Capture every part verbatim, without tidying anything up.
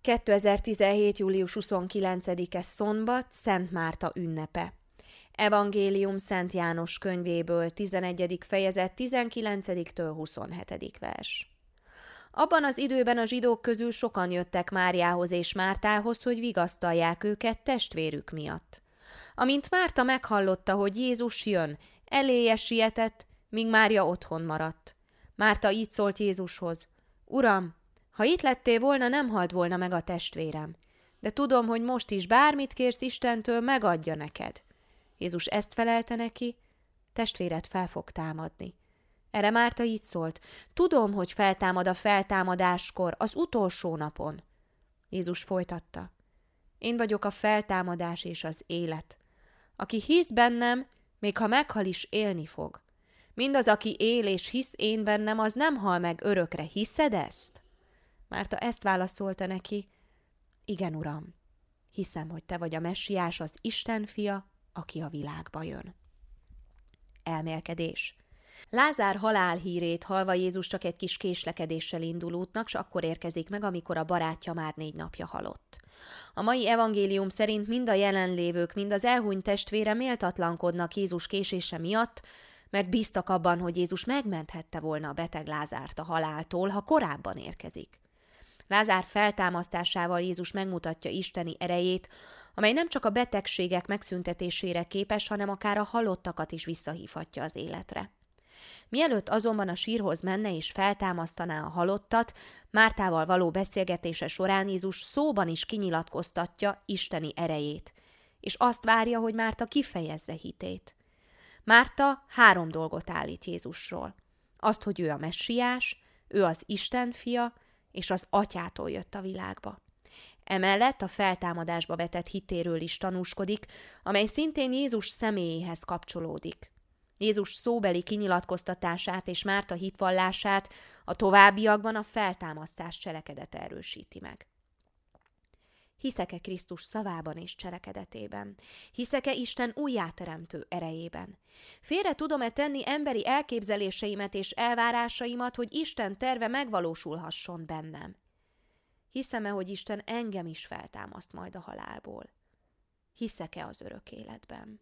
kétezer-tizenhét. július huszonkilencedike szombat, Szent Márta ünnepe. Evangélium Szent János könyvéből, tizenegyedik fejezet, tizenkilencediktől huszonhetedik vers. Abban az időben a zsidók közül sokan jöttek Máriához és Mártához, hogy vigasztalják őket testvérük miatt. Amint Márta meghallotta, hogy Jézus jön, eléje sietett, míg Mária otthon maradt. Márta így szólt Jézushoz: Uram, ha itt lettél volna, nem halt volna meg a testvérem. De tudom, hogy most is bármit kérsz Istentől, megadja neked. Jézus ezt felelte neki: testvéred fel fog támadni. Erre Márta így szólt: tudom, hogy feltámad a feltámadáskor, az utolsó napon. Jézus folytatta: én vagyok a feltámadás és az élet. Aki hisz bennem, még ha meghal is, élni fog. Mindaz, aki él és hisz én bennem, az nem hal meg örökre. Hiszed ezt? Márta ezt válaszolta neki: igen, Uram, hiszem, hogy te vagy a Messiás, az Isten fia, aki a világba jön. Elmélkedés. Lázár halálhírét hallva Jézus csak egy kis késlekedéssel indul útnak, s akkor érkezik meg, amikor a barátja már négy napja halott. A mai evangélium szerint mind a jelenlévők, mind az elhunyt testvére méltatlankodnak Jézus késése miatt, mert bíztak abban, hogy Jézus megmenthette volna a beteg Lázárt a haláltól, ha korábban érkezik. Lázár feltámasztásával Jézus megmutatja isteni erejét, amely nem csak a betegségek megszüntetésére képes, hanem akár a halottakat is visszahívhatja az életre. Mielőtt azonban a sírhoz menne és feltámasztaná a halottat, Mártával való beszélgetése során Jézus szóban is kinyilatkoztatja isteni erejét, és azt várja, hogy Márta kifejezze hitét. Márta három dolgot állít Jézusról. Azt, hogy ő a Messiás, ő az Isten fia, és az Atyától jött a világba. Emellett a feltámadásba vetett hitéről is tanúskodik, amely szintén Jézus személyéhez kapcsolódik. Jézus szóbeli kinyilatkoztatását és Márta hitvallását a továbbiakban a feltámasztás cselekedete erősíti meg. Hiszek-e Krisztus szavában és cselekedetében? Hiszek-e Isten újjáteremtő erejében? Félre tudom-e tenni emberi elképzeléseimet és elvárásaimat, hogy Isten terve megvalósulhasson bennem? Hiszem-e, hogy Isten engem is feltámaszt majd a halálból? Hiszek-e az örök életben?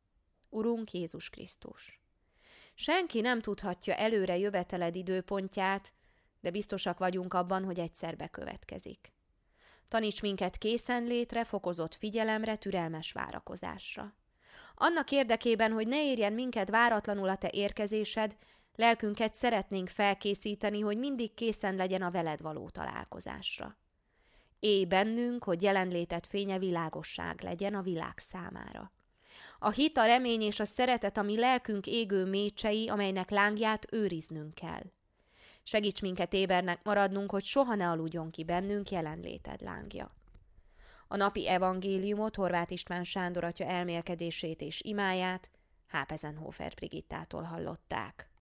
Urunk Jézus Krisztus! Senki nem tudhatja előre jöveteled időpontját, de biztosak vagyunk abban, hogy egyszer bekövetkezik. Taníts minket készenlétre, fokozott figyelemre, türelmes várakozásra. Annak érdekében, hogy ne érjen minket váratlanul a te érkezésed, lelkünket szeretnénk felkészíteni, hogy mindig készen legyen a veled való találkozásra. Élj bennünk, hogy jelenléted fénye világosság legyen a világ számára. A hit, a remény és a szeretet a mi lelkünk égő mécsei, amelynek lángját őriznünk kell. Segíts minket ébernek maradnunk, hogy soha ne aludjon ki bennünk jelenléted lángja. A napi evangéliumot Horváth István Sándor atya elmélkedését és imáját Hápezenhofer Brigittától hallották.